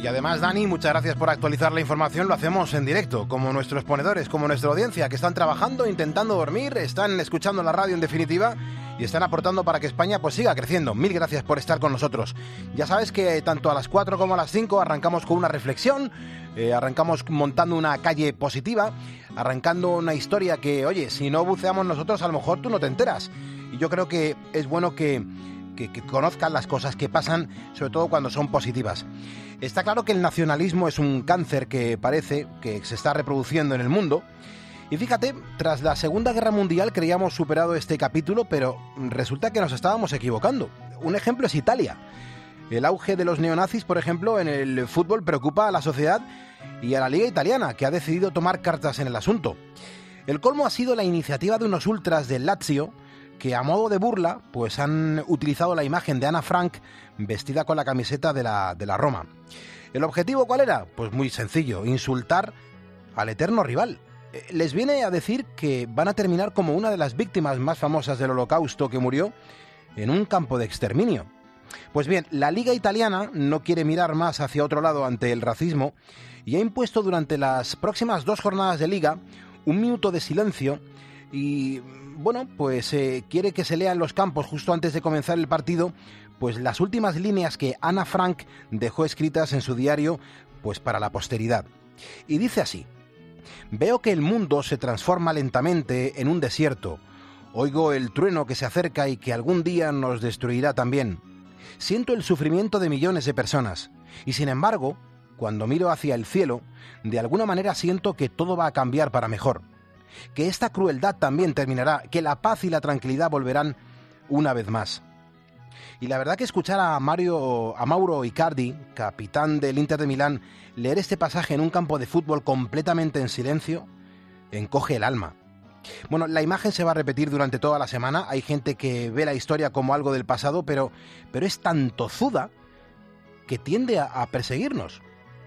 Y además, Dani, muchas gracias por actualizar la información. Lo hacemos en directo, como nuestros ponedores, como nuestra audiencia, que están trabajando, intentando dormir, están escuchando la radio en definitiva y están aportando para que España pues siga creciendo. Mil gracias por estar con nosotros. Ya sabes que tanto a las 4 como a las 5 arrancamos con una reflexión, arrancamos montando una calle positiva, arrancando una historia que, oye, si no buceamos nosotros, a lo mejor tú no te enteras. Y yo creo que es bueno que conozcan las cosas que pasan, sobre todo cuando son positivas. Está claro que el nacionalismo es un cáncer que parece que se está reproduciendo en el mundo. Y fíjate, tras la Segunda Guerra Mundial creíamos superado este capítulo, pero resulta que nos estábamos equivocando. Un ejemplo es Italia. El auge de los neonazis, por ejemplo, en el fútbol preocupa a la sociedad y a la Liga Italiana, que ha decidido tomar cartas en el asunto. El colmo ha sido la iniciativa de unos ultras del Lazio, que a modo de burla pues han utilizado la imagen de Ana Frank vestida con la camiseta de la Roma. ¿El objetivo cuál era? Pues muy sencillo, insultar al eterno rival. Les viene a decir que van a terminar como una de las víctimas más famosas del Holocausto que murió en un campo de exterminio. Pues bien, la Liga Italiana no quiere mirar más hacia otro lado ante el racismo y ha impuesto durante las próximas 2 jornadas de Liga un minuto de silencio y, bueno, pues quiere que se lea en los campos justo antes de comenzar el partido pues las últimas líneas que Ana Frank dejó escritas en su diario pues para la posteridad. Y dice así: veo que el mundo se transforma lentamente en un desierto. Oigo el trueno que se acerca y que algún día nos destruirá también. Siento el sufrimiento de millones de personas. Y sin embargo, cuando miro hacia el cielo, de alguna manera siento que todo va a cambiar para mejor. Que esta crueldad también terminará, que la paz y la tranquilidad volverán una vez más. Y la verdad que escuchar a Mauro Icardi, capitán del Inter de Milán, leer este pasaje en un campo de fútbol completamente en silencio, encoge el alma. Bueno, la imagen se va a repetir durante toda la semana. Hay gente que ve la historia como algo del pasado, pero es tan tozuda que tiende a perseguirnos.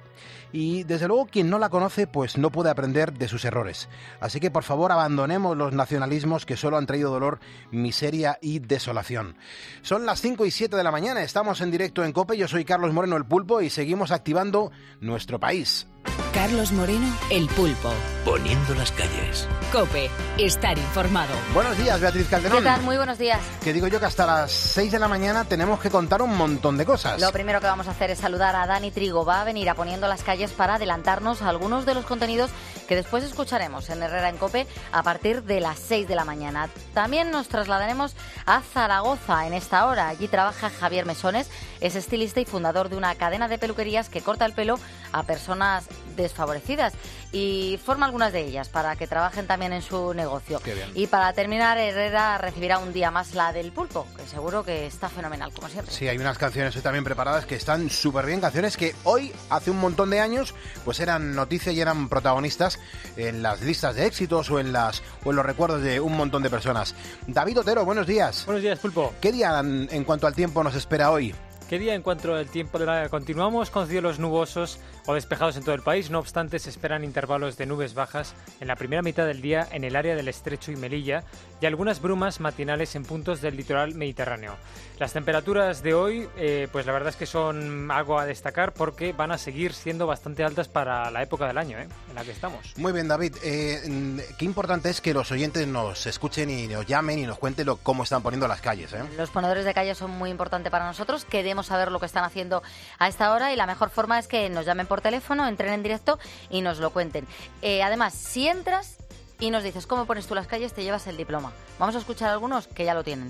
Y desde luego quien no la conoce pues no puede aprender de sus errores. Así que por favor abandonemos los nacionalismos que solo han traído dolor, miseria y desolación. Son las 5 y 7 de la mañana, estamos en directo en COPE, yo soy Carlos Moreno el Pulpo y seguimos activando nuestro país. Carlos Moreno, el Pulpo. Poniendo las calles. COPE, estar informado. Buenos días, Beatriz Calderón. ¿Qué tal? Muy buenos días. Que digo yo que hasta las 6 de la mañana tenemos que contar un montón de cosas. Lo primero que vamos a hacer es saludar a Dani Trigo. Va a venir a Poniendo las calles para adelantarnos a algunos de los contenidos que después escucharemos en Herrera en COPE a partir de las 6 de la mañana. También nos trasladaremos a Zaragoza en esta hora. Allí trabaja Javier Mesones, es estilista y fundador de una cadena de peluquerías que corta el pelo a personas desfavorecidas y forma algunas de ellas para que trabajen también en su negocio. Qué bien. Y para terminar, Herrera recibirá un día más la del Pulpo, que seguro que está fenomenal, como siempre. Sí, hay unas canciones hoy también preparadas que están súper bien, canciones que hoy, hace un montón de años, pues eran noticia y eran protagonistas en las listas de éxitos o en los recuerdos de un montón de personas. David Otero, buenos días. Buenos días, Pulpo. ¿Qué día en cuanto al tiempo nos espera hoy? ¿Qué día en cuanto al tiempo? Continuamos con cielos nubosos o despejados en todo el país. No obstante, se esperan intervalos de nubes bajas en la primera mitad del día en el área del Estrecho y Melilla y algunas brumas matinales en puntos del litoral mediterráneo. Las temperaturas de hoy, pues la verdad es que son algo a destacar porque van a seguir siendo bastante altas para la época del año en la que estamos. Muy bien, David. Qué importante es que los oyentes nos escuchen y nos llamen y nos cuenten cómo están poniendo las calles. Los ponedores de calle son muy importantes para nosotros. Queremos saber lo que están haciendo a esta hora y la mejor forma es que nos llamen por teléfono, entren en directo y nos lo cuenten. Además, si entras y nos dices cómo pones tú las calles, te llevas el diploma. Vamos a escuchar algunos que ya lo tienen.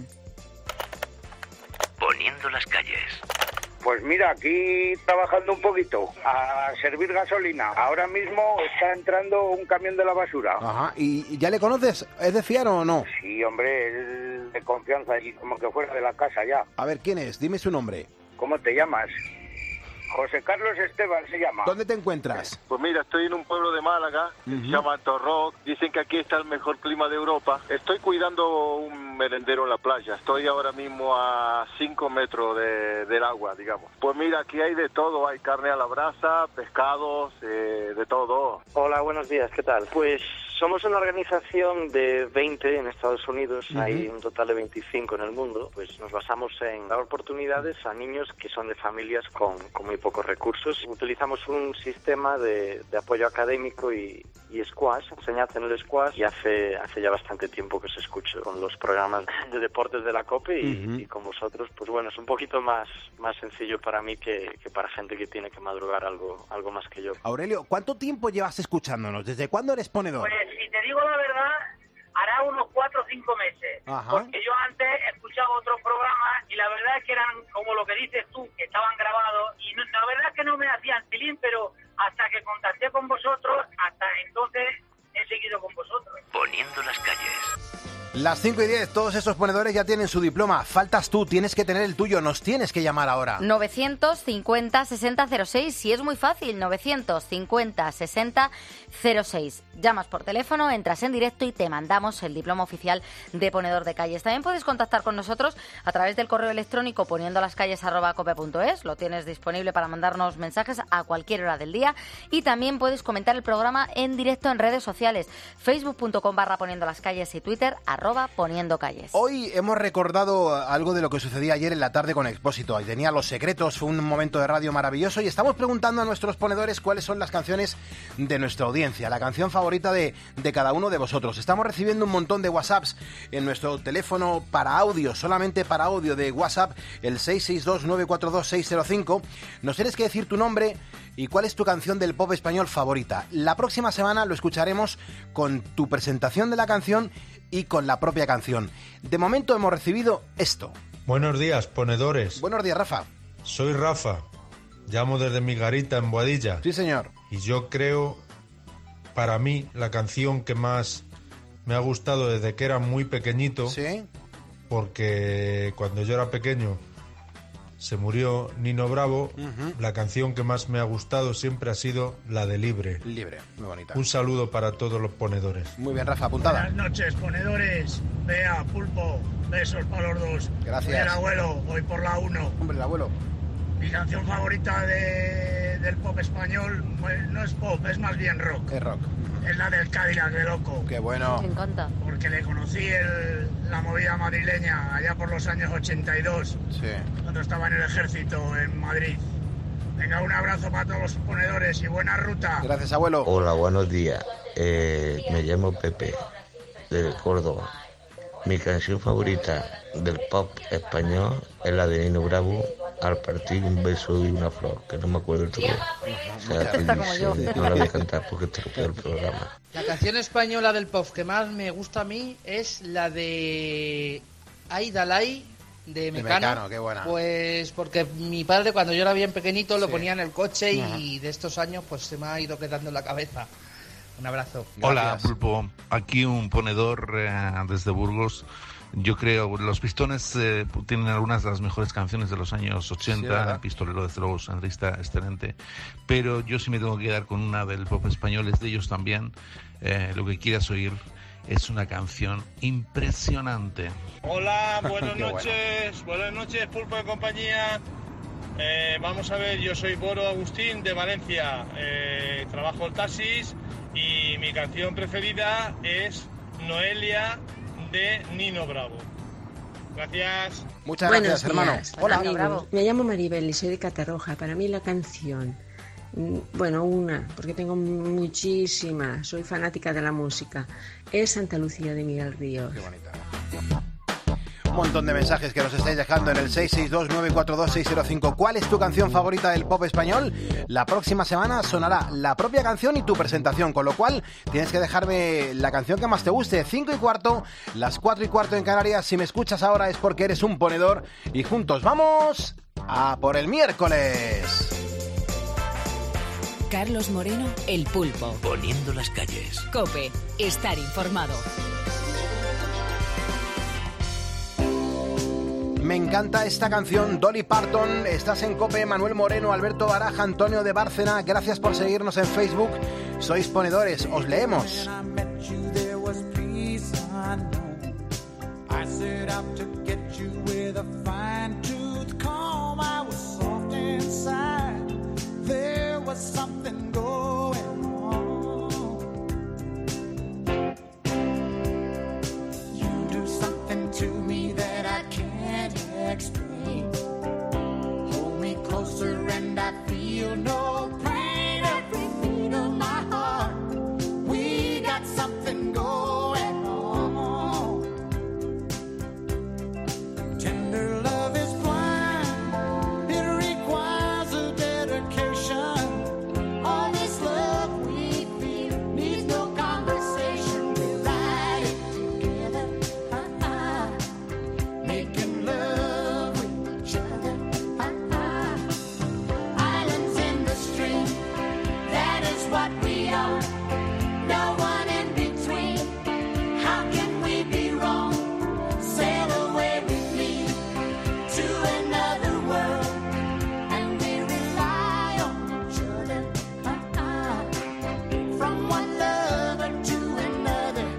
Poniendo las calles. Pues mira, aquí trabajando un poquito, a servir gasolina. Ahora mismo está entrando un camión de la basura. Ajá, ¿y ya le conoces? ¿Es de fiar o no? Sí, hombre, es de confianza y como que fuera de la casa ya. A ver, ¿quién es? Dime su nombre. ¿Cómo te llamas? José Carlos Esteban se llama. ¿Dónde te encuentras? Pues mira, estoy en un pueblo de Málaga, se llama Torroc. Dicen que aquí está el mejor clima de Europa. Estoy cuidando un merendero en la playa. Estoy ahora mismo a 5 metros del agua, digamos. Pues mira, aquí hay de todo. Hay carne a la brasa, pescados, de todo. Hola, buenos días, ¿qué tal? Pues Somos una organización de 20 en Estados Unidos, hay un total de 25 en el mundo. Pues nos basamos en dar oportunidades a niños que son de familias con muy pocos recursos. Utilizamos un sistema de apoyo académico y squash, enseñanza en el squash, y hace ya bastante tiempo que os escucho con los programas de deportes de la COPE y con vosotros. Pues bueno, es un poquito más sencillo para mí que para gente que tiene que madrugar algo más que yo. Aurelio, ¿cuánto tiempo llevas escuchándonos? ¿Desde cuándo eres ponedor? Pues si te digo la verdad, hará unos 4 o 5 meses. Ajá. Porque yo antes escuchaba otros programas y la verdad es que eran como lo que dices tú, que estaban grabados, y la verdad es que no me hacían tilín, pero hasta que contacté con vosotros, hasta entonces he seguido con vosotros. Poniendo las calles. Las 5:10, todos esos ponedores ya tienen su diploma. Faltas tú, tienes que tener el tuyo, nos tienes que llamar ahora. 950-6006, si es muy fácil, 950-6006. Llamas por teléfono, entras en directo y te mandamos el diploma oficial de ponedor de calles. También puedes contactar con nosotros a través del correo electrónico poniendolascalles@cope.es. Lo tienes disponible para mandarnos mensajes a cualquier hora del día. Y también puedes comentar el programa en directo en redes sociales, facebook.com/poniendolascalles y Twitter @poniendocalles. Hoy hemos recordado algo de lo que sucedía ayer en la tarde con Expósito. Tenía Los Secretos, fue un momento de radio maravilloso, y estamos preguntando a nuestros ponedores cuáles son las canciones de nuestra audiencia, la canción favorita de cada uno de vosotros. Estamos recibiendo un montón de WhatsApps en nuestro teléfono para audio, solamente para audio de WhatsApp, el 662-942-605. Nos tienes que decir tu nombre y cuál es tu canción del pop español favorita. La próxima semana lo escucharemos con tu presentación de la canción y con la propia canción. De momento hemos recibido esto. Buenos días, ponedores. Buenos días, Rafa. Soy Rafa. Llamo desde mi garita en Boadilla. Sí, señor. Y yo creo, para mí, la canción que más me ha gustado desde que era muy pequeñito. Sí. Porque cuando yo era pequeño se murió Nino Bravo. La canción que más me ha gustado siempre ha sido la de Libre. Libre, muy bonita. Un saludo para todos los ponedores. Muy bien, Rafa, apuntada. Buenas noches, ponedores. Bea, Pulpo, besos para los dos. Gracias. Soy el abuelo, voy por la 1. Hombre, el abuelo. Mi canción favorita del pop español, pues, no es pop, es más bien rock. Es rock. Es la del Cadillac de Loco. Qué bueno. Me encanta. Porque le conocí la movida madrileña allá por los años 82. Sí. Cuando estaba en el ejército en Madrid. Venga, un abrazo para todos los ponedores y buena ruta. Gracias, abuelo. Hola, buenos días. Me llamo Pepe, de Córdoba. Mi canción favorita del pop español es la de Nino Bravo, Al partir un beso y una flor, que no me acuerdo el título. O sea, que dice, no la voy a cantar porque te rompe el programa. La canción española del pop que más me gusta a mí es la de Ay Dalai de Mecano. Qué buena. Pues porque mi padre cuando yo era bien pequeñito lo ponía en el coche y de estos años pues se me ha ido quedando en la cabeza. Un abrazo. Hola, Pulpo. Aquí un ponedor desde Burgos. Yo creo, Los Pistones tienen algunas de las mejores canciones de los años 80, El Pistolero desde luego es un artista excelente, pero yo sí me tengo que quedar con una del pop español, es de ellos también, Lo que quieras oír, es una canción impresionante. Hola, buenas noches, Pulpo de compañía. Vamos a ver, yo soy Boro Agustín de Valencia, trabajo en taxis y mi canción preferida es Noelia de Nino Bravo. Gracias. Muchas gracias, hermano. Hola, amigos. Me llamo Maribel y soy de Catarroja. Para mí la canción, bueno, una, porque tengo muchísimas, soy fanática de la música, es Santa Lucía de Miguel Ríos. Qué bonita. Un montón de mensajes que nos estáis dejando en el 662-942-605. ¿Cuál es tu canción favorita del pop español? La próxima semana sonará la propia canción y tu presentación, con lo cual tienes que dejarme la canción que más te guste. 5:15, las 4:15 en Canarias. Si me escuchas ahora es porque eres un ponedor y juntos vamos a por el miércoles. Carlos Moreno, El Pulpo. Poniendo las calles. COPE, estar informado. Me encanta esta canción, Dolly Parton. Estás en COPE, Manuel Moreno, Alberto Baraja, Antonio de Bárcena. Gracias por seguirnos en Facebook. Sois ponedores, os leemos. feel no pain, every beat of my heart. We got something going on. Tender love is blind, it requires a dedication. All this love we feel needs no conversation. We ride it together, making love with each other. Islands in the stream, that is what we are. No one in between. How can we be wrong? Sail away with me to another world, and we rely on each other. From one lover to another.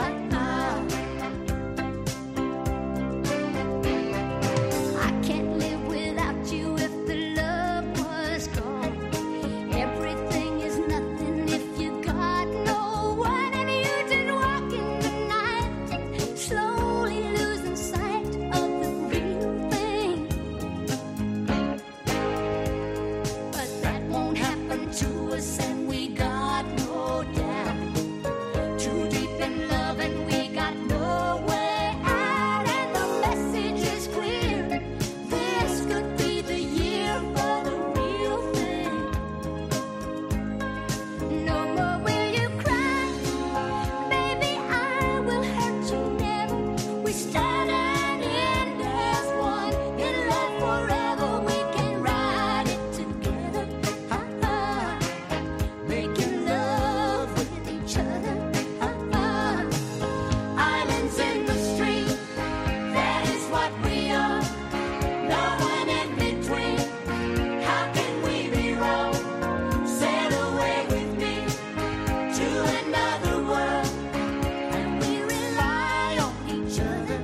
I can't live without you if the love was gone. Everything is nothing if you got no one, and you just walking the night, slowly losing sight of the real thing. But that won't happen to us, and we got no doubt. Too deep in love, and we got no way out, and the message is clear. This could be the year for the real thing. No more will you cry, baby, I will hurt you never. We start and end as one, in love forever. We can ride it together, making love with each other. Islands in the stream, that is what we are. No one in between. How can we be wrong? Sail away with me to another world, and we rely on each other.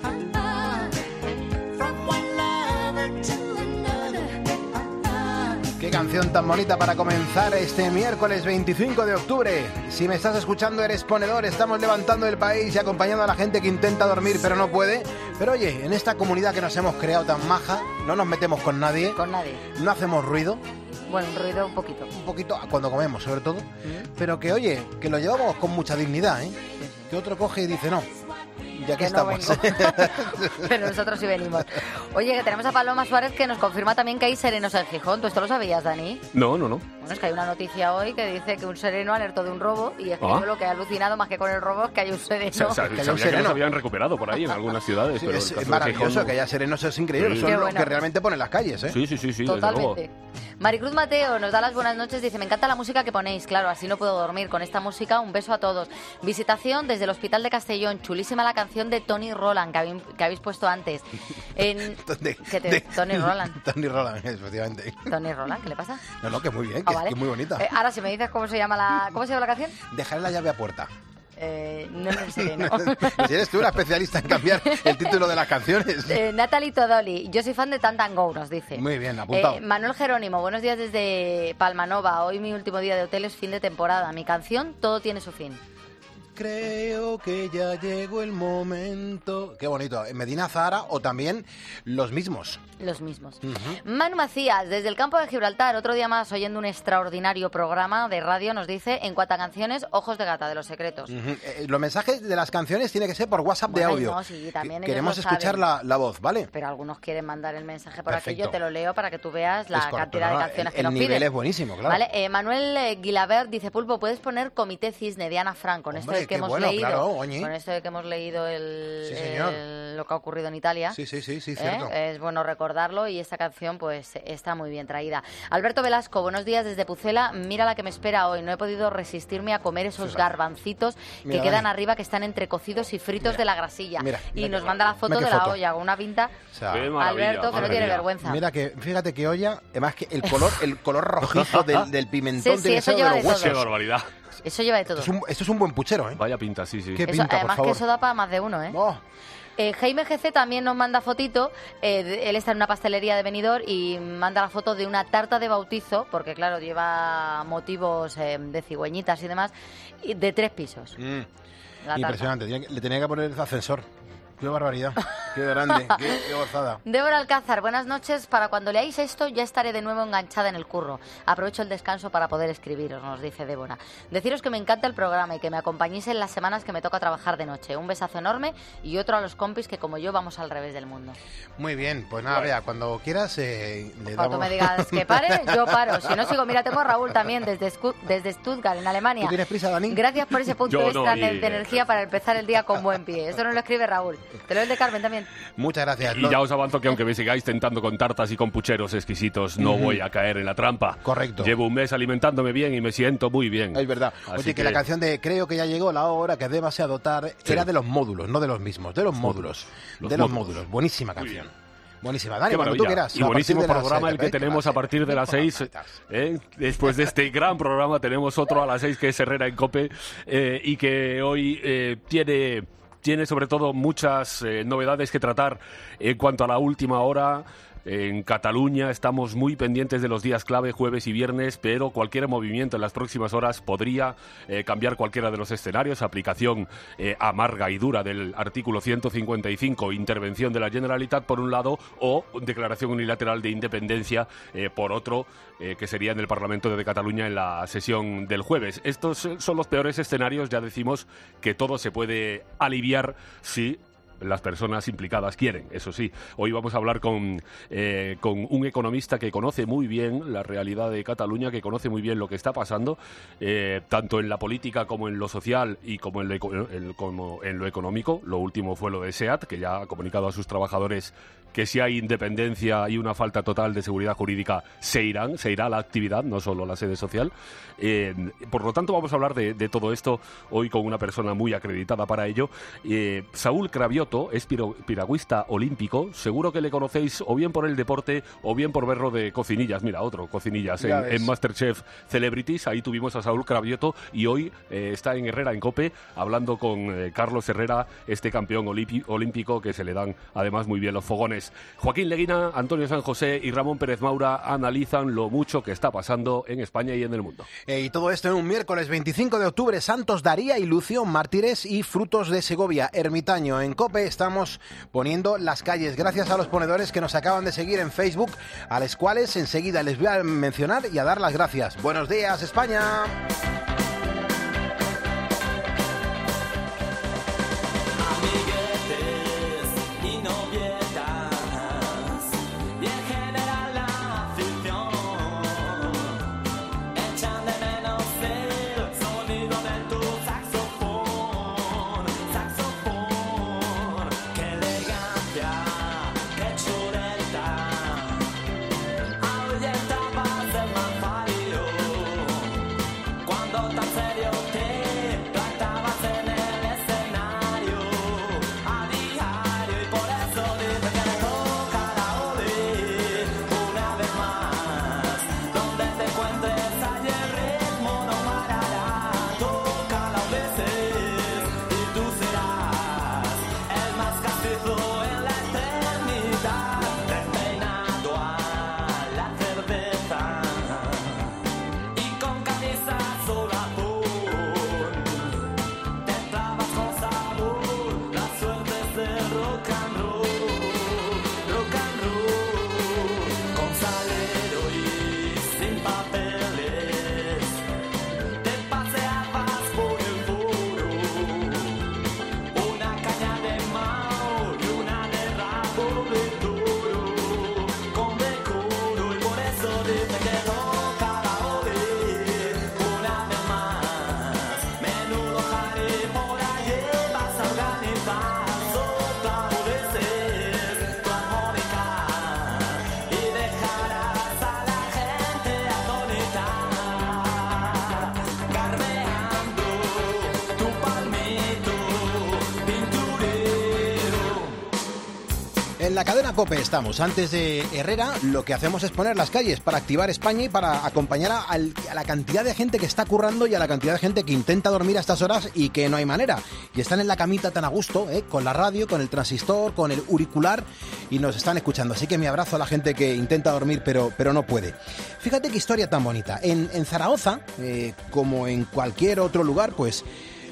From one lover to another. Qué canción tan bonita para comenzar este miércoles 25 de octubre. Si me estás escuchando, eres ponedor. Estamos levantando el país y acompañando a la gente que intenta dormir pero no puede. Pero oye, en esta comunidad que nos hemos creado tan maja, no nos metemos con nadie. Con nadie. No hacemos ruido. Bueno, un ruido un poquito. Un poquito cuando comemos, sobre todo. Pero que oye, que lo llevamos con mucha dignidad, ¿eh? Que otro coge y dice no. Ya que Que no estamos. vengo. Pero nosotros sí venimos. Oye, que tenemos a Paloma Suárez que nos confirma también que hay serenos en Gijón. ¿Tú esto lo sabías, Dani? No. Bueno, es que hay una noticia hoy que dice que un sereno alertó de un robo, y es que yo lo que he alucinado más que con el robo es que hay un sereno. Sabía que los habían recuperado por ahí en algunas ciudades. Sí, pero es el caso de maravilloso Gijón, que haya serenos, es increíble. Sí. Son Qué los bueno. que realmente ponen las calles, ¿eh? Sí, Totalmente. Maricruz Mateo nos da las buenas noches, dice: me encanta la música que ponéis, claro, así no puedo dormir con esta música, un beso a todos. Visitación desde el Hospital de Castellón, chulísima la canción de Tony Roland que habéis puesto antes. Tony Roland. Tony Roland, efectivamente. Tony Roland, ¿qué le pasa? No, que muy bien, que, vale. que muy bonita. Ahora, si me dices cómo se llama la canción. Dejaré la llave a puerta. No es el sereno. Si eres tú una especialista en cambiar el título de las canciones. Natalie Todoli, yo soy fan de Tantango, nos dice. Muy bien, apuntado. Manuel Jerónimo, buenos días desde Palmanova. Hoy mi último día de hotel es fin de temporada. Mi canción, todo tiene su fin. Creo que ya llegó el momento. Qué bonito. Medina Zahara o también Los Mismos. Los Mismos. Manu Macías, desde el campo de Gibraltar, otro día más oyendo un extraordinario programa de radio, nos dice, en cuanto a canciones, Ojos de Gata, de Los Secretos. Los mensajes de las canciones tienen que ser por WhatsApp de audio. No, sí, también queremos ellos lo escuchar saben. la voz, ¿vale? Pero algunos quieren mandar el mensaje por aquí, Perfecto. yo te lo leo para que tú veas la Es correcto, cantidad no, de canciones que nos el piden. nivel es buenísimo, claro. Vale, Manuel Guilabert dice, Pulpo, ¿puedes poner Comité Cisne de Ana Frank? Con esto de que qué hemos bueno, leído. claro, oñi. Con esto de que hemos leído Sí, señor. lo que ha ocurrido en Italia. Sí, cierto. Es bueno recordarlo y esta canción pues está muy bien traída. Alberto Velasco, buenos días desde Pucela. Mira la que me espera hoy. No he podido resistirme a comer esos garbancitos Mira, que quedan Dani. arriba, que están entre cocidos y fritos de la grasilla. Mira, y mira nos qué manda la foto qué de la foto. olla con una pinta. O sea, Alberto, que no tiene vergüenza. Mira que, fíjate que olla, además que el color rojizo del pimentón Sí, tiene que eso ser de lleva los de todo. huesos. Qué barbaridad. Eso lleva de todo. Esto es un buen puchero, ¿eh? Vaya pinta, sí. Qué Eso, pinta, por además favor. que eso da para más de uno, ¿eh? Jaime GC también nos manda fotito. Él está en una pastelería de Benidorm y manda la foto de una tarta de bautizo, porque claro, lleva motivos de cigüeñitas y demás, de 3 pisos. La tarta. Impresionante. Le tenía que poner el ascensor. Qué barbaridad. Qué grande, qué gozada. Débora Alcázar, buenas noches. Para cuando leáis esto ya estaré de nuevo enganchada en el curro. Aprovecho el descanso para poder escribiros, nos dice Débora. Deciros que me encanta el programa y que me acompañéis en las semanas que me toca trabajar de noche. Un besazo enorme y otro a los compis que como yo vamos al revés del mundo. Muy bien, pues nada, Bea, cuando quieras le Cuando damos... me digas que pare, yo paro. Si no sigo, mira, tengo a Raúl también desde Stuttgart, en Alemania. ¿Tú tienes prisa, Dani? Gracias por ese punto Yo extra no, de energía para empezar el día con buen pie. Esto nos lo escribe Raúl. Te lo es de Carmen también. Muchas gracias. Y ya os avanzo que aunque me sigáis tentando con tartas y con pucheros exquisitos, no voy a caer en la trampa. Correcto. Llevo un mes alimentándome bien y me siento muy bien. Es verdad. Así Oye, que la canción de Creo que ya llegó la hora, que es demasiado tarde, era de los módulos, no de los mismos, de los módulos. De los módulos. Buenísima canción. Buenísima. Dani, Qué cuando tú maravilla. quieras. Y buenísimo programa el que tenemos a partir de las 6. Después de este gran programa tenemos otro a las 6 que es Herrera en COPE y que hoy tiene sobre todo muchas novedades que tratar en cuanto a la última hora. En Cataluña estamos muy pendientes de los días clave, jueves y viernes, pero cualquier movimiento en las próximas horas podría cambiar cualquiera de los escenarios. Aplicación amarga y dura del artículo 155, intervención de la Generalitat por un lado, o declaración unilateral de independencia por otro, que sería en el Parlamento de Cataluña en la sesión del jueves. Estos son los peores escenarios, ya decimos que todo se puede aliviar si las personas implicadas quieren, eso sí. Hoy vamos a hablar con un economista que conoce muy bien la realidad de Cataluña, que conoce muy bien lo que está pasando, tanto en la política como en lo social y como en lo económico. Lo último fue lo de SEAT, que ya ha comunicado a sus trabajadores que si hay independencia y una falta total de seguridad jurídica, se irá la actividad, no solo la sede social. Por lo tanto, vamos a hablar de todo esto hoy con una persona muy acreditada para ello. Saúl Cravioto es piragüista olímpico. Seguro que le conocéis o bien por el deporte o bien por verlo de cocinillas. Mira, otro, cocinillas en Masterchef Celebrities. Ahí tuvimos a Saúl Cravioto y hoy está en Herrera en COPE hablando con Carlos Herrera, este campeón olímpico que se le dan además muy bien los fogones. Joaquín Leguina, Antonio San José y Ramón Pérez Maura analizan lo mucho que está pasando en España y en el mundo. Y todo esto en un miércoles 25 de octubre. Santos Daría y Lucio, mártires y frutos de Segovia. Ermitaño. En COPE estamos poniendo las calles. Gracias a los ponedores que nos acaban de seguir en Facebook, a los cuales enseguida les voy a mencionar y a dar las gracias. Buenos días, España. En la cadena COPE estamos. Antes de Herrera, lo que hacemos es poner las calles para activar España y para acompañar a la cantidad de gente que está currando y a la cantidad de gente que intenta dormir a estas horas y que no hay manera. Y están en la camita tan a gusto, con la radio, con el transistor, con el auricular y nos están escuchando. Así que mi abrazo a la gente que intenta dormir pero no puede. Fíjate qué historia tan bonita. En Zaragoza, como en cualquier otro lugar, pues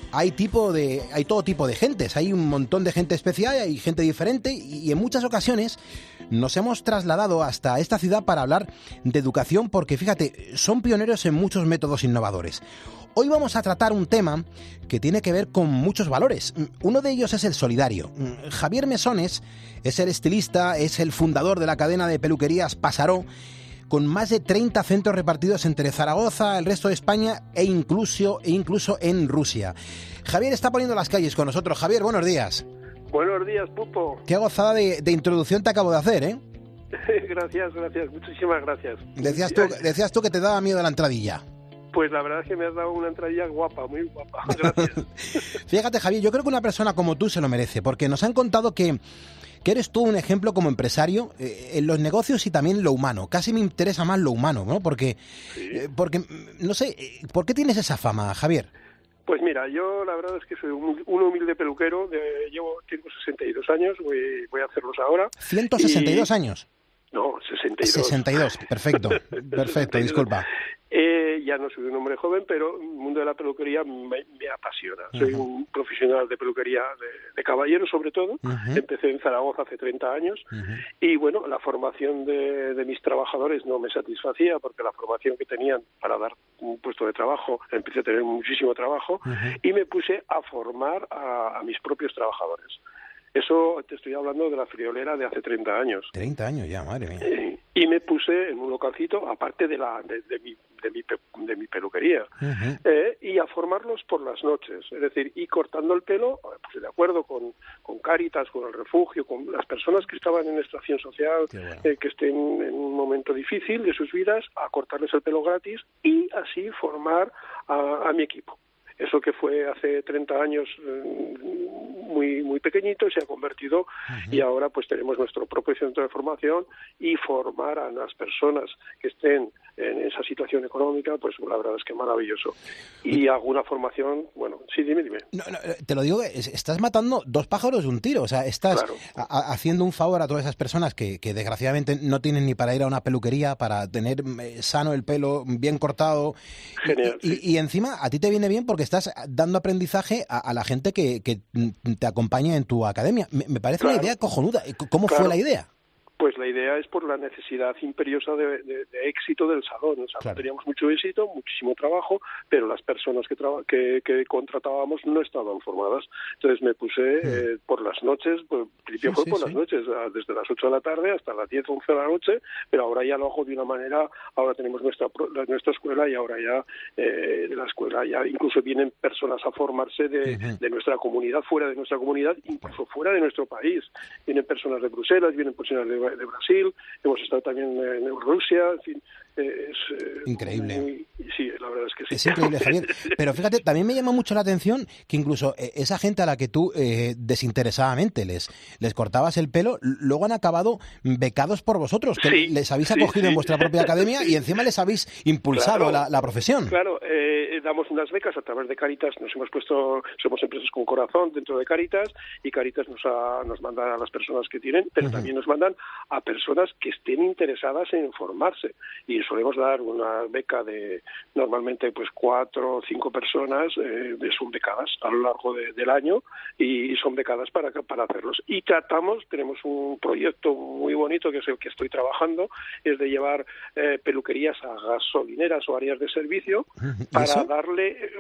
hay todo tipo de gentes, hay un montón de gente especial, hay gente diferente y en muchas ocasiones nos hemos trasladado hasta esta ciudad para hablar de educación porque, fíjate, son pioneros en muchos métodos innovadores. Hoy vamos a tratar un tema que tiene que ver con muchos valores. Uno de ellos es el solidario. Javier Mesones es el estilista, es el fundador de la cadena de peluquerías Pasaró, con más de 30 centros repartidos entre Zaragoza, el resto de España e incluso en Rusia. Javier está poniendo las calles con nosotros. Javier, buenos días. Buenos días, Pupo. Qué gozada de introducción te acabo de hacer, ¿eh? Gracias, muchísimas gracias. Decías tú que te daba miedo la entradilla. Pues la verdad es que me has dado una entradilla guapa, muy guapa. Gracias. Fíjate, Javier, yo creo que una persona como tú se lo merece, porque nos han contado que eres tú un ejemplo como empresario en los negocios y también en lo humano. Casi me interesa más lo humano, ¿no? Porque no sé, ¿por qué tienes esa fama, Javier? Pues mira, yo la verdad es que soy un humilde peluquero, tengo 62 años, voy a hacerlos ahora. ¿162 años? No, 62. 62, perfecto, 62. Disculpa. Ya no soy un hombre joven, pero el mundo de la peluquería me apasiona. Soy un profesional de peluquería de caballero, sobre todo. Empecé en Zaragoza hace 30 años. Y bueno, la formación de mis trabajadores no me satisfacía, porque la formación que tenían para dar un puesto de trabajo, empecé a tener muchísimo trabajo, y me puse a formar a mis propios trabajadores. Eso te estoy hablando de la friolera de hace 30 años. 30 años ya, madre mía. Y me puse en un localcito, aparte de mi peluquería, y a formarlos por las noches. Es decir, y cortando el pelo, pues de acuerdo con Cáritas, con el Refugio, con las personas que estaban en extracción social, que estén en un momento difícil de sus vidas, a cortarles el pelo gratis y así formar a mi equipo. Eso que fue hace 30 años muy pequeñito se ha convertido y ahora pues tenemos nuestro propio centro de formación y formar a las personas que estén en esa situación económica, pues la verdad es que maravilloso. Y alguna formación, bueno, sí, dime. No, te lo digo, estás matando dos pájaros de un tiro, o sea, estás haciendo un favor a todas esas personas que desgraciadamente no tienen ni para ir a una peluquería, para tener sano el pelo, bien cortado. Genial, y encima a ti te viene bien porque estás dando aprendizaje a la gente que te acompaña en tu academia. Me parece una idea cojonuda. ¿Cómo fue la idea? Pues la idea es por la necesidad imperiosa de éxito del salón. O sea, teníamos mucho éxito, muchísimo trabajo, pero las personas que contratábamos no estaban formadas. Entonces me puse por las noches, pues, al principio fue por las noches, desde las 8 de la tarde hasta las 10, 11 de la noche, pero ahora ya lo hago de una manera, ahora tenemos nuestra escuela y ahora ya de la escuela ya incluso vienen personas a formarse de nuestra comunidad, fuera de nuestra comunidad, incluso fuera de nuestro país. Vienen personas de Bruselas, vienen personas de Brasil, hemos estado también en Rusia, en fin, es increíble. Sí, la verdad es que sí. Es increíble, Javier. Pero fíjate, también me llama mucho la atención que incluso esa gente a la que tú desinteresadamente les cortabas el pelo, luego han acabado becados por vosotros, que les habéis acogido en vuestra propia academia y encima les habéis impulsado la profesión. Claro, damos unas becas a través de Cáritas, somos empresas con corazón dentro de Cáritas y Cáritas nos manda a las personas que tienen, pero también nos mandan a personas que estén interesadas en formarse y solemos dar una beca de normalmente pues 4 o 5 personas son becadas a lo largo del año y son becadas para hacerlos y tenemos un proyecto muy bonito que es el que estoy trabajando, es de llevar peluquerías a gasolineras o áreas de servicio para darle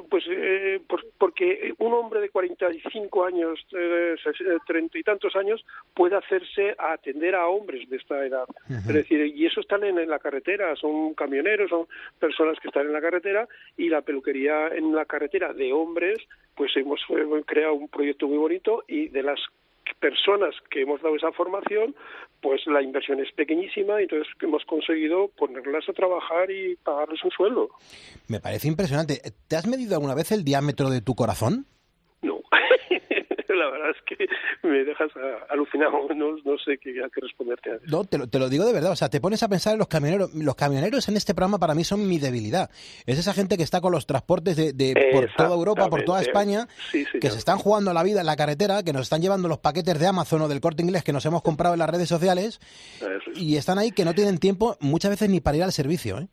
porque un hombre de 45 años 30 y tantos años puede hacerse a atender a hombres de esta edad. Es decir, y eso están en la carretera, son camioneros, son personas que están en la carretera y la peluquería en la carretera de hombres, pues hemos creado un proyecto muy bonito y de las personas que hemos dado esa formación, pues la inversión es pequeñísima y entonces hemos conseguido ponerlas a trabajar y pagarles un sueldo. Me parece impresionante. ¿Te has medido alguna vez el diámetro de tu corazón? No. La verdad es que me dejas alucinado, no sé qué responderte a eso. No, te lo digo de verdad, o sea, te pones a pensar en los camioneros. Los camioneros en este programa para mí son mi debilidad. Es esa gente que está con los transportes por toda Europa, por toda España, que se están jugando la vida en la carretera, que nos están llevando los paquetes de Amazon o del Corte Inglés que nos hemos comprado en las redes sociales y están ahí que no tienen tiempo muchas veces ni para ir al servicio, ¿eh? Pues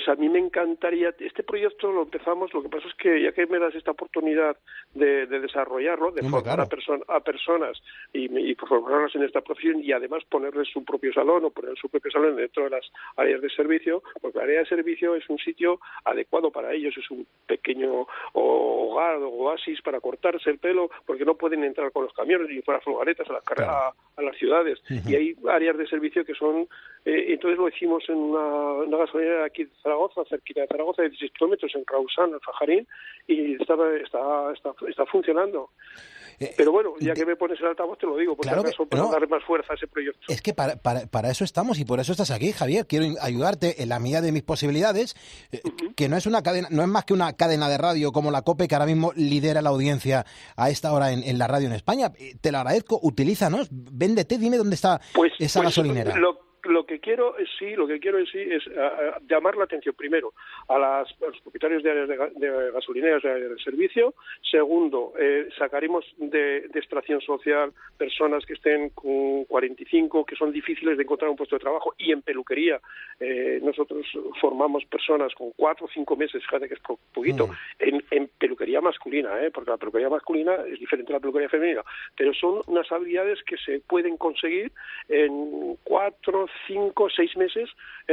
Pues a mí me encantaría, este proyecto lo empezamos, lo que pasa es que ya que me das esta oportunidad de desarrollarlo, de formar a personas y formarlas en esta profesión y además ponerles su propio salón o poner su propio salón dentro de las áreas de servicio, porque la área de servicio es un sitio adecuado para ellos, es un pequeño hogar o oasis para cortarse el pelo, porque no pueden entrar con los camiones ni con las furgonetas a las ciudades. Y hay áreas de servicio que son, entonces lo hicimos en una gasolinera aquí de Zaragoza, cerquita de Zaragoza, de 16 kilómetros, en Rausán, en Fajarín, y está funcionando. Pero bueno, ya que me pones el altavoz te lo digo, porque acaso para dar más fuerza a ese proyecto. Es que para eso estamos y por eso estás aquí, Javier. Quiero ayudarte en la medida de mis posibilidades, que no es una cadena, no es más que una cadena de radio como la COPE, que ahora mismo lidera la audiencia a esta hora en la radio en España. Te lo agradezco, utilízanos, véndete, dime dónde está esa gasolinera. Lo que quiero es llamar la atención primero a los propietarios de áreas de gasolineras, de áreas de servicio. Segundo, sacaremos de extracción social personas que estén con 45, que son difíciles de encontrar un puesto de trabajo, y en peluquería nosotros formamos personas con 4 o 5 meses, fíjate que es poquito, en peluquería masculina, porque la peluquería masculina es diferente a la peluquería femenina, pero son unas habilidades que se pueden conseguir en 4, 5, 6 meses,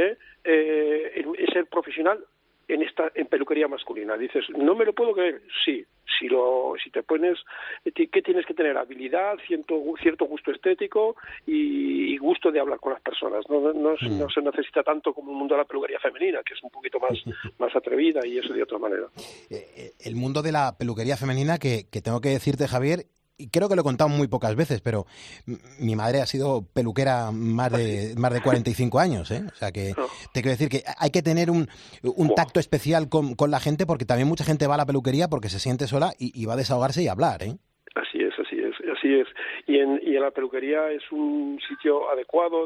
ser profesional en peluquería masculina. Dices, no me lo puedo creer. Sí, si te pones, ¿qué tienes que tener? Habilidad, cierto gusto estético y gusto de hablar con las personas. No se necesita tanto como el mundo de la peluquería femenina, que es un poquito más atrevida y eso de otra manera. El mundo de la peluquería femenina, que tengo que decirte, Javier, y creo que lo he contado muy pocas veces, pero mi madre ha sido peluquera más de 45 años, ¿eh? O sea que te quiero decir que hay que tener un tacto especial con la gente, porque también mucha gente va a la peluquería porque se siente sola y va a desahogarse y a hablar, ¿eh? Así es. Y en la peluquería es un sitio adecuado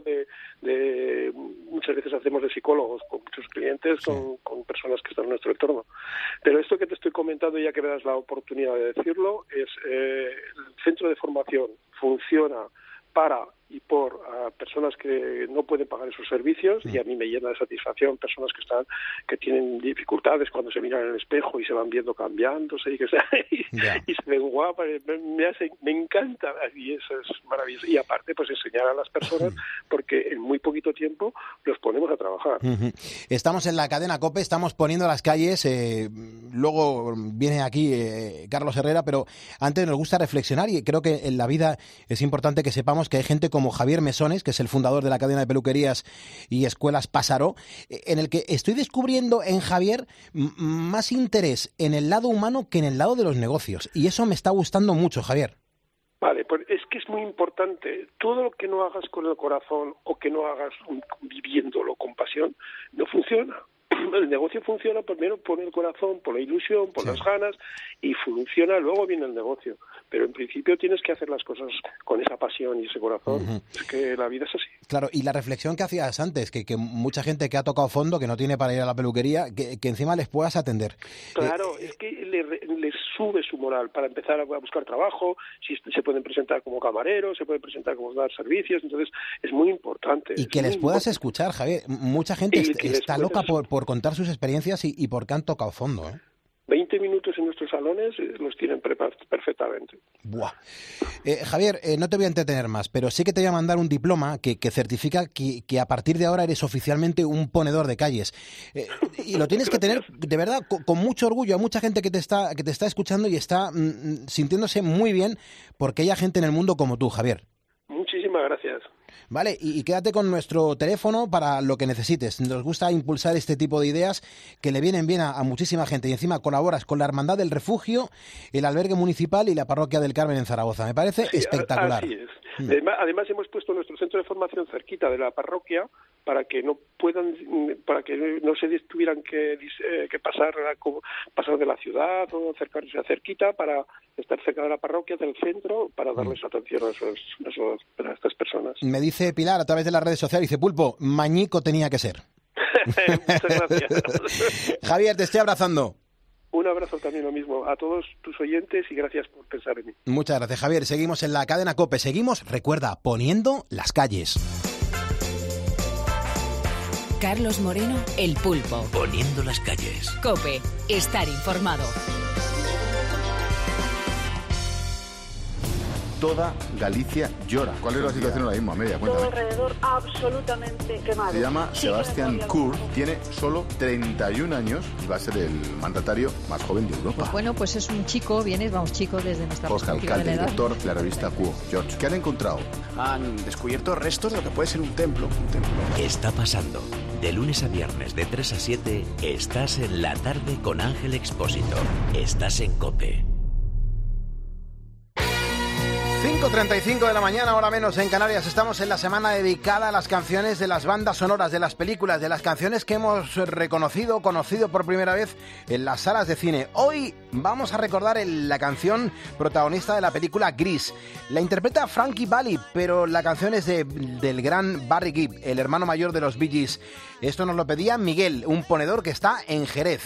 muchas veces hacemos de psicólogos con muchos clientes, con personas que están en nuestro entorno. Pero esto que te estoy comentando, ya que me das la oportunidad de decirlo, es el centro de formación funciona para y por personas que no pueden pagar esos servicios, y a mí me llena de satisfacción personas que tienen dificultades cuando se miran en el espejo y se van viendo cambiándose y se ven guapas, me encanta, y eso es maravilloso. Y aparte, pues enseñar a las personas, porque en muy poquito tiempo los ponemos a trabajar. Estamos en la cadena COPE, estamos poniendo las calles, luego viene aquí Carlos Herrera, pero antes nos gusta reflexionar, y creo que en la vida es importante que sepamos que hay gente como Javier Mesones, que es el fundador de la cadena de peluquerías y escuelas Pásaro, en el que estoy descubriendo en Javier más interés en el lado humano que en el lado de los negocios. Y eso me está gustando mucho, Javier. Vale, pues es que es muy importante. Todo lo que no hagas con el corazón o que no hagas viviéndolo con pasión, no funciona. El negocio funciona primero por el corazón, por la ilusión, por las ganas, y funciona, luego viene el negocio. Pero en principio tienes que hacer las cosas con esa pasión y ese corazón. Es que la vida es así. Claro, y la reflexión que hacías antes, que mucha gente que ha tocado fondo, que no tiene para ir a la peluquería, que encima les puedas atender. Claro, es que les sube su moral para empezar a buscar trabajo, si se pueden presentar como camareros, se pueden presentar como dar servicios, entonces es muy importante. Y que les puedas escuchar, Javier. Mucha gente está loca por contar sus experiencias y por qué han tocado fondo, ¿eh? 20 minutos en nuestros salones los tienen preparados perfectamente. Buah. Javier, no te voy a entretener más, pero sí que te voy a mandar un diploma que certifica que a partir de ahora eres oficialmente un ponedor de calles. Y lo tienes que tener, de verdad, con mucho orgullo. Hay mucha gente que te está escuchando y está sintiéndose muy bien porque hay gente en el mundo como tú, Javier. Muchísimas gracias. Vale, y quédate con nuestro teléfono para lo que necesites. Nos gusta impulsar este tipo de ideas que le vienen bien a muchísima gente. Y encima colaboras con la Hermandad del Refugio, el Albergue Municipal y la Parroquia del Carmen en Zaragoza. Me parece espectacular. Así es. Además hemos puesto nuestro centro de formación cerquita de la parroquia para que no se tuvieran que pasar de la ciudad o acercarse cerquita, para estar cerca de la parroquia, del centro, para darles atención a estas personas. Me dice Pilar a través de las redes sociales, dice Pulpo, mañico tenía que ser. Muchas gracias. Javier, te estoy abrazando. Un abrazo también, lo mismo, a todos tus oyentes, y gracias por pensar en mí. Muchas gracias, Javier. Seguimos en la cadena COPE. Seguimos, recuerda, poniendo las calles. Carlos Moreno, El Pulpo. Poniendo las calles. COPE. Estar informado. Toda Galicia llora. ¿Cuál es la situación ahora mismo, Amelia? Todo Cuéntame. alrededor absolutamente quemado. Se llama Sí, Sebastián pero Kurz, tiene solo 31 años y va a ser el mandatario más joven de Europa. Bueno, pues es un chico, chico desde nuestra Jorge perspectiva Alcalde, de la edad. director de la revista Quo. George, ¿qué han encontrado? Han descubierto restos de lo que puede ser un templo. Está pasando. De lunes a viernes de 3 a 7 estás en la tarde con Ángel Expósito. Estás en COPE. 5:35 de la mañana, hora menos en Canarias. Estamos en la semana dedicada a las canciones de las bandas sonoras, de las películas, de las canciones que hemos conocido por primera vez en las salas de cine. Hoy vamos a recordar la canción protagonista de la película Gris. La interpreta Frankie Valli, pero la canción es del gran Barry Gibb, el hermano mayor de los Bee Gees. Esto nos lo pedía Miguel, un ponedor que está en Jerez.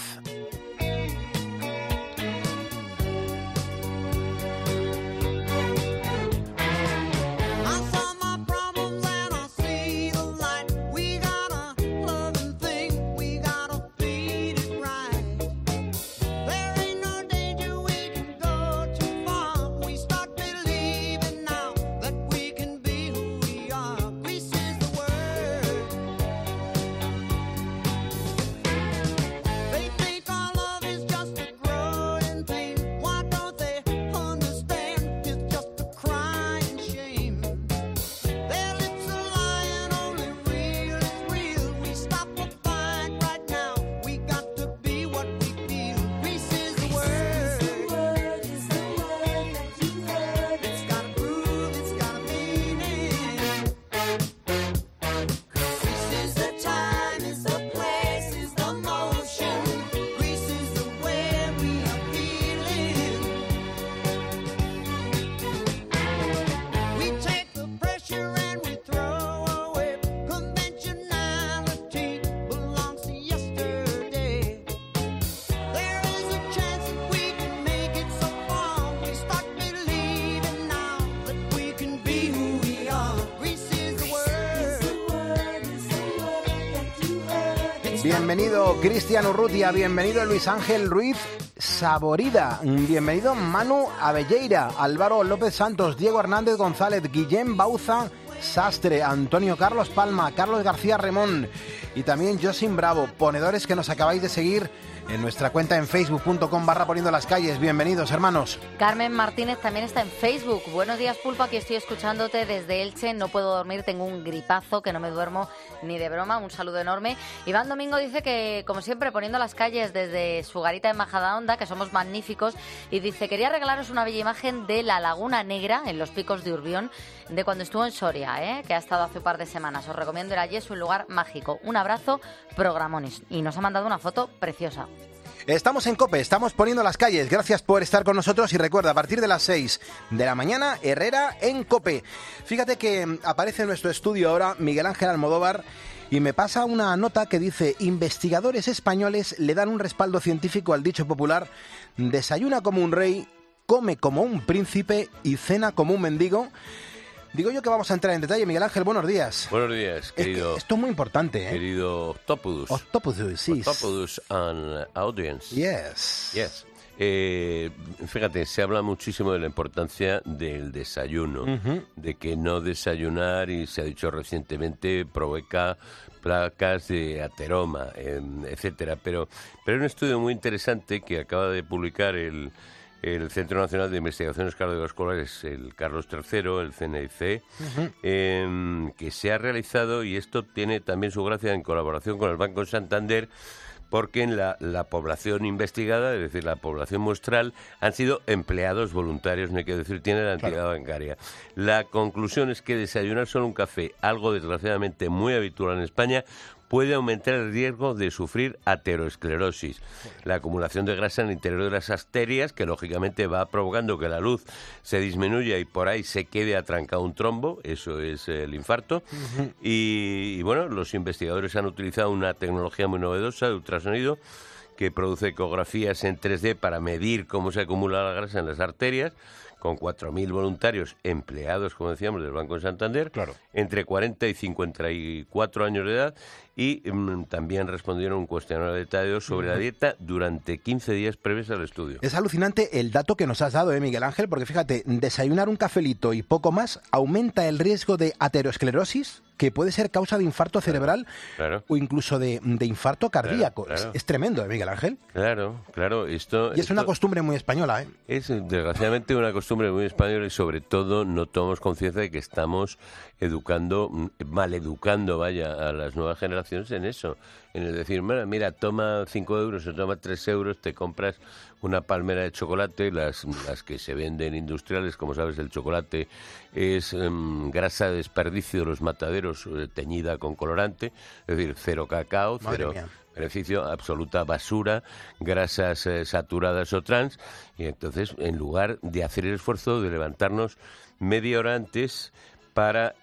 Bienvenido Cristian Urrutia, bienvenido Luis Ángel Ruiz Saborida, bienvenido Manu Abelleira, Álvaro López Santos, Diego Hernández González, Guillem Bauza Sastre, Antonio Carlos Palma, Carlos García Remón y también Josin Bravo, ponedores que nos acabáis de seguir en nuestra cuenta en facebook.com/poniendo las calles. Bienvenidos, hermanos. Carmen Martínez también está en Facebook. Buenos días, Pulpo, aquí estoy escuchándote desde Elche. No puedo dormir, tengo un gripazo que no me duermo ni de broma. Un saludo enorme. Iván Domingo dice que, como siempre, poniendo las calles desde su garita en Majadahonda, que somos magníficos, y dice, quería regalaros una bella imagen de la Laguna Negra en los Picos de Urbión, de cuando estuvo en Soria, que ha estado hace un par de semanas. Os recomiendo ir allí, es un lugar mágico. Un abrazo, programones. Y nos ha mandado una foto preciosa. Estamos en COPE, estamos poniendo las calles. Gracias por estar con nosotros y recuerda, a partir de las 6 de la mañana, Herrera en COPE. Fíjate que aparece en nuestro estudio ahora Miguel Ángel Almodóvar y me pasa una nota que dice: investigadores españoles le dan un respaldo científico al dicho popular: desayuna como un rey, come como un príncipe y cena como un mendigo. Digo yo que vamos a entrar en detalle. Miguel Ángel, buenos días. Buenos días, querido. Esto es muy importante, ¿eh? Querido Octopus. Octopus, sí. Octopus and audience. Yes. Yes. Fíjate, se habla muchísimo de la importancia del desayuno, de que no desayunar, y se ha dicho recientemente, provoca placas de ateroma, etcétera. Pero hay un estudio muy interesante que acaba de publicar el Centro Nacional de Investigaciones Cardiovasculares, el Carlos III, el CNIC, que se ha realizado, y esto tiene también su gracia en colaboración con el Banco Santander, porque en la población investigada, es decir, la población muestral, han sido empleados voluntarios, no hay que decir, tiene la entidad bancaria. La conclusión es que desayunar solo un café, algo desgraciadamente muy habitual en España, puede aumentar el riesgo de sufrir aterosclerosis, la acumulación de grasa en el interior de las arterias, que lógicamente va provocando que la luz se disminuya y por ahí se quede atrancado un trombo, eso es el infarto. Y bueno, los investigadores han utilizado una tecnología muy novedosa de ultrasonido que produce ecografías en 3D para medir cómo se acumula la grasa en las arterias, con 4.000 voluntarios empleados, como decíamos, del Banco de Santander, entre 40 y 54 años de edad, y también respondieron un cuestionario detallado sobre la dieta durante 15 días previos al estudio. Es alucinante el dato que nos has dado, Miguel Ángel, porque fíjate, desayunar un cafelito y poco más aumenta el riesgo de aterosclerosis, que puede ser causa de infarto cerebral o incluso de infarto cardíaco. Claro. Es tremendo, Miguel Ángel. Claro. Y es una costumbre muy española, ¿eh? Es desgraciadamente una costumbre muy española y sobre todo no tomamos conciencia de que estamos maleducando, a las nuevas generaciones en eso. En el decir, mira, toma 5 euros o toma 3 euros, te compras una palmera de chocolate, las que se venden industriales, como sabes, el chocolate es grasa de desperdicio de los mataderos teñida con colorante, es decir, cero cacao, cero beneficio, absoluta basura, grasas saturadas o trans, y entonces en lugar de hacer el esfuerzo de levantarnos media hora antes para,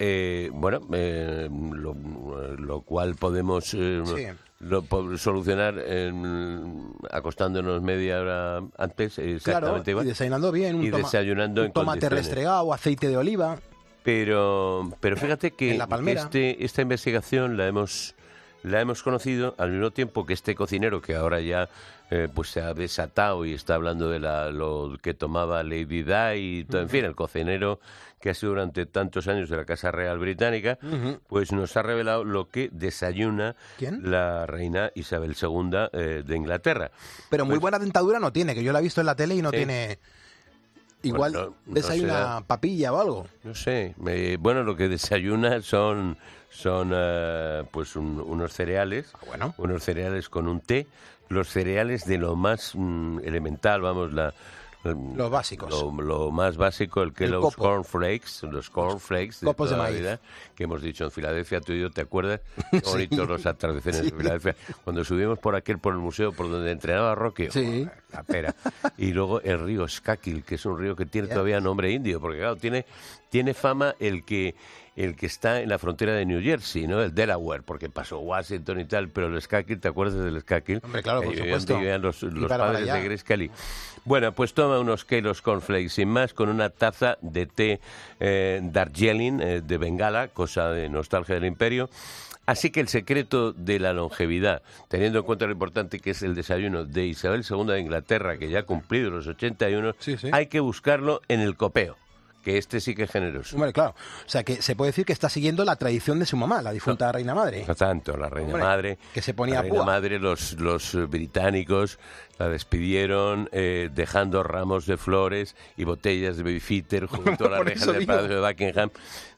lo cual podemos solucionar acostándonos media hora antes, exactamente igual. Y desayunando bien, desayunando un tomate restregado, aceite de oliva. Pero fíjate que esta investigación la hemos conocido al mismo tiempo que este cocinero que ahora ya pues se ha desatado y está hablando de lo que tomaba Lady Di y todo, en fin, el cocinero que ha sido durante tantos años de la Casa Real Británica, pues nos ha revelado lo que desayuna la reina Isabel II de Inglaterra. Pero muy buena dentadura no tiene, que yo la he visto en la tele y no tiene... Igual desayuna papilla o algo. No sé. Lo que desayuna son pues unos cereales. Unos cereales con un té. Los cereales de lo más elemental, los básicos. Lo más básico, el Kellogg's Cornflakes, los cornflakes de toda la vida, que hemos dicho en Filadelfia, tú y yo, ¿te acuerdas? Qué bonitos los atardeceres de Filadelfia. Cuando subimos por el museo, por donde entrenaba Roque, la pera. Y luego el río Schuylkill, que es un río que tiene todavía nombre indio, porque claro, tiene fama el que está en la frontera de New Jersey, ¿no? El Delaware, porque pasó Washington y tal, pero el Schuylkill, ¿te acuerdas del Schuylkill? Hombre, claro, por supuesto. Vivían los padres de Grace Kelly. Bueno, pues toma unos Kellogg's Cornflakes sin más, con una taza de té Darjeeling de Bengala, cosa de nostalgia del imperio. Así que el secreto de la longevidad, teniendo en cuenta lo importante que es el desayuno de Isabel II de Inglaterra, que ya ha cumplido los 81, hay que buscarlo en el copeo. Que este sí que es generoso. Hombre, claro. O sea, que se puede decir que está siguiendo la tradición de su mamá, la difunta reina madre. No tanto, la reina madre. Que se ponía la reina madre, los británicos la despidieron dejando ramos de flores y botellas de Babyfitter junto a la reja del Palacio de Buckingham.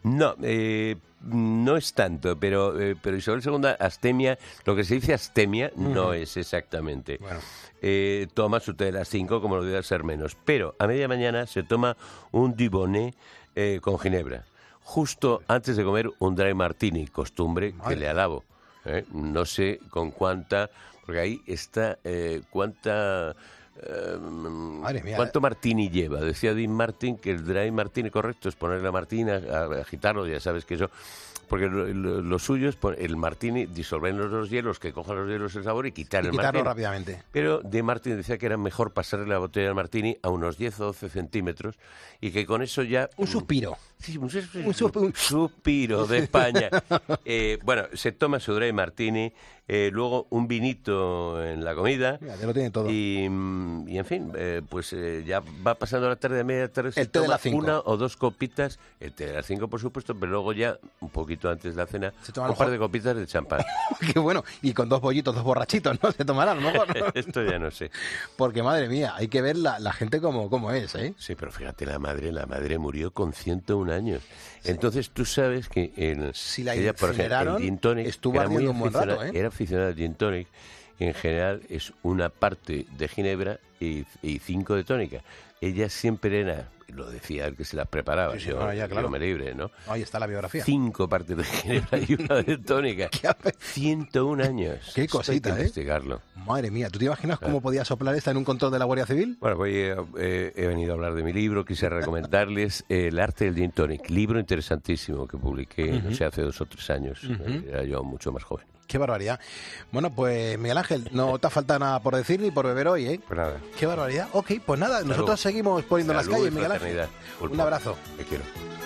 No es tanto, pero Isabel II, astemia, lo que se dice astemia no es exactamente. Toma su té de las 5, como lo debe ser menos. Pero a media mañana se toma un Dubonnet con ginebra. Justo antes de comer un dry martini, costumbre que le alabo. No sé con cuánta, porque ahí está cuánta... Madre mía. ¿Cuánto martini lleva? Decía Dean Martin que el dry martini correcto es poner la martini, agitarlo, ya sabes que eso... Porque lo suyo es el martini, disolver los hielos, que cojan los hielos el sabor y quitarlo rápidamente. Pero Dean Martin decía que era mejor pasarle la botella de martini a unos 10 o 12 centímetros y que con eso ya... Un suspiro. Sí, un suspiro de España. Se toma su dry martini, luego un vinito en la comida. Mira, ya lo tiene todo. Y en fin, ya va pasando la tarde, a media tarde, se toma una o dos copitas, el té de las 5 por supuesto, pero luego ya un poquito antes de la cena, un par de copitas de champán. Qué bueno, y con 2 bollitos, 2 borrachitos, ¿no? Se tomarán, a lo mejor, ¿no? Esto ya no sé. Porque, madre mía, hay que ver la gente como es, ¿eh? Sí, pero fíjate, la madre murió con 101 años. Sí. Entonces, tú sabes que si la ella, por ejemplo, el gin tonic, estuvo ardiendo un buen rato, ¿eh? Era aficionada al gin tonic. En general, es una parte de ginebra y 5 de tónica. Ella siempre era, lo decía el que se las preparaba, yo me libre, ¿no? Ahí está la biografía. 5 partes de ginebra y una de tónica. 101 años. Qué cosita, hay que investigarlo. Madre mía, ¿tú te imaginas cómo podía soplar esta en un control de la Guardia Civil? Bueno, pues he venido a hablar de mi libro, quise recomendarles El arte del gin tonic, libro interesantísimo que publiqué, no sé, hace 2 o 3 años, era yo mucho más joven. Qué barbaridad. Bueno, pues Miguel Ángel, no te falta nada por decir ni por beber hoy, ¿eh? Pues nada. Qué barbaridad. Ok, pues nada, Salud. nosotros seguimos poniendo Salud las calles, y Miguel fraternidad. Ángel. Pulpo. Un abrazo. Te quiero.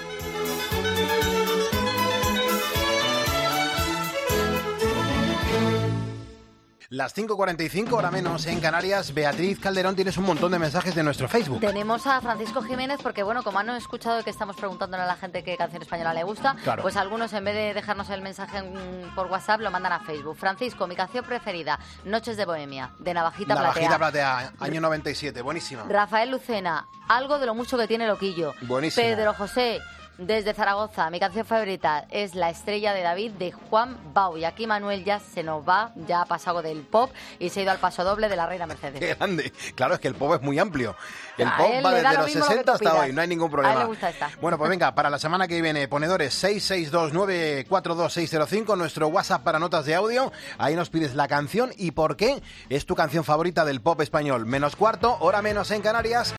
Las 5:45, hora menos en Canarias. Beatriz Calderón, tienes un montón de mensajes de nuestro Facebook. Tenemos a Francisco Jiménez porque, bueno, como han escuchado que estamos preguntándole a la gente qué canción española le gusta, Claro. pues algunos en vez de dejarnos el mensaje por WhatsApp lo mandan a Facebook. Francisco, mi canción preferida, Noches de Bohemia, de Navajita Platea, año 97, buenísima. Rafael Lucena, Algo de lo mucho que tiene Loquillo. Buenísimo. Pedro José, desde Zaragoza, mi canción favorita es La Estrella de David de Juan Bau. Y aquí Manuel ya se nos va, ya ha pasado del pop y se ha ido al paso doble de la Reina Mercedes. Qué grande. Claro, es que el pop es muy amplio. El A pop él va le da desde lo los mismo lo que 60 tú hasta pidas. hoy, no hay ningún A problema. él le gusta esta. Bueno, pues venga, para la semana que viene, ponedores 662942605, nuestro WhatsApp para notas de audio. Ahí nos pides la canción y por qué es tu canción favorita del pop español. Menos cuarto, hora menos en Canarias.